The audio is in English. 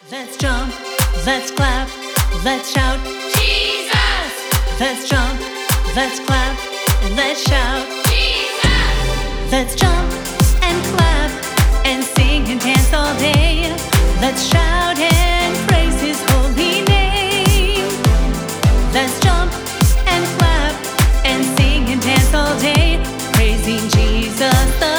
Let's jump, let's clap, let's shout, Jesus! Let's jump, let's clap, and let's shout, Jesus! Let's jump and clap and sing and dance all day. Let's shout and praise His holy name. Let's jump and clap and sing and dance all day, praising Jesus the